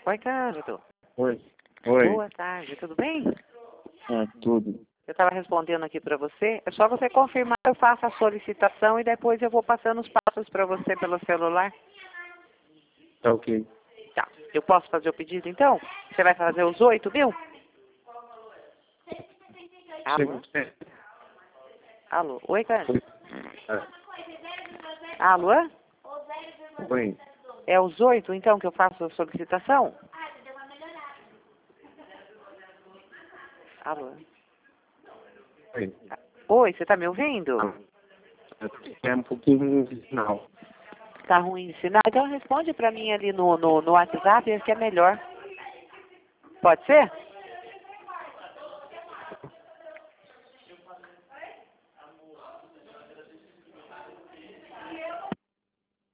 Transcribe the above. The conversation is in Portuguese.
Oi, Cândido. Oi. Oi. Boa tarde, tudo bem? Tudo. Eu estava respondendo aqui para você. É só você confirmar, eu faço a solicitação e depois eu vou passando os passos para você pelo celular. Tá ok. Tá. Eu posso fazer o pedido, então? Você vai fazer os 8 mil? Alô? Alô? Oi, Cândido. Alô? Oi. É os 8, então, que eu faço a solicitação? Alô? Oi. Oi, você está me ouvindo? É um pouquinho de sinal. Tá ruim de sinal? Então responde para mim ali no WhatsApp, que é melhor. Pode ser?